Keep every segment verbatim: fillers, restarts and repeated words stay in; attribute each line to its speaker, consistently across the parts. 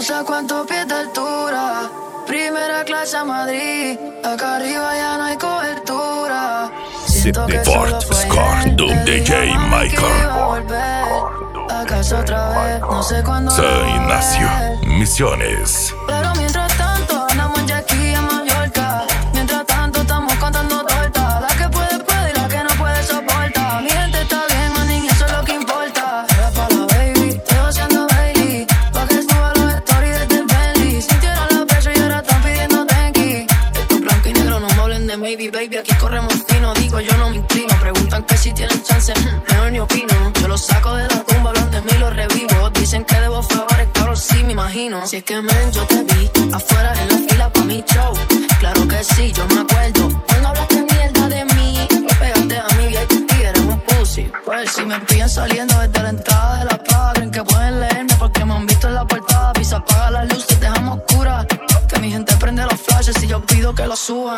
Speaker 1: sé cuántos pies de altura. Primera clase a Madrid. Acá arriba ya no hay cobertura. Siento que solo fue ayer.
Speaker 2: D J Michael.
Speaker 1: ¿Acaso otra vez? No sé cuándo.
Speaker 2: Soy Ignacio. Misiones.
Speaker 1: Pero mientras tanto andamos en jet ski en Mallorca. Mientras tanto estamos contando tortas. La que puede puede y la que no puede soporta. Mi gente está bien, manín, eso es lo que importa. Era pa' la baby, estoy haciendo Bailey. Pa' que suba los stories desde el Bentley. Sintieron la presión y ahora están pidiendo tenki. Esto es blanco y negro, no me hablen de maybe, baby. Aquí corremos fino, digo yo no me inclino. Preguntan que si tienen chance, mejor ni opino. Yo los saco de la tumba, hablan de mí, los revivo. Dicen que debo favores, cabrón, sí me imagino. Si es que men, yo te vi afuera en la fila pa' mi show. Claro que sí, yo me acuerdo. Cuando hablaste mierda de mí, me pegaste a mi vieja y eres un pussy. Pues si me pillan saliendo desde la entrada de la plaza, creen que pueden leerme porque me han visto en la portada. Pisa, apaga las luces, dejamos oscuras. Que mi gente prende los flashes y yo pido que los suban.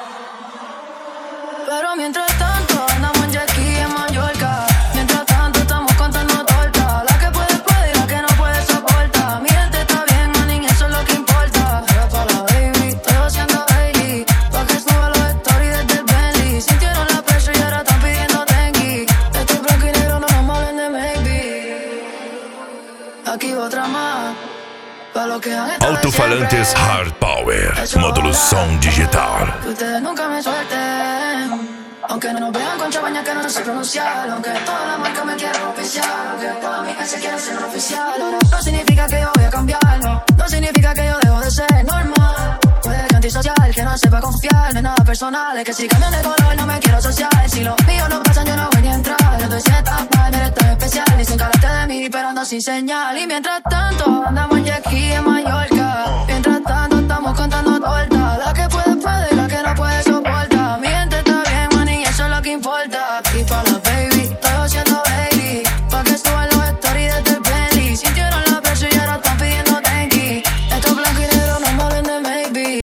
Speaker 1: Pero mientras tanto andamos en jet ski en Mallorca. Mientras tanto estamos contando tortas. La que puede puede y la que no puede soporta. Mi gente está bien, manín, eso es lo que importa. Era pa' la baby, estoy haciendo Bailey. Pa' que suba los stories desde el Bentley. Sintieron la presión y ahora están pidiendo tenki. Esto es blanco y negro, no nos molen de maybe. Aquí otra más. Pa' lo que han estado
Speaker 2: Altofalantes
Speaker 1: siempre.
Speaker 2: Hard Power. Módulo Sound Digital.
Speaker 1: Que ustedes nunca me suelten. Aunque no nos vean con chabaña que no sé pronunciar. Aunque toda la marca me quiera oficial. Aunque toda mi gente quiera ser oficial. No significa que yo voy a cambiar. No, no significa que yo dejo de ser normal. Puede que antisocial, que no sepa confiar. No es nada personal, es que si cambian de color no me quiero asociar. Si los míos no pasan yo no voy ni a entrar. Yo estoy sienta mal, eres tan especial. Dicen que hablaste de mí pero ando sin señal. Y mientras tanto andamos en jet ski en Mallorca.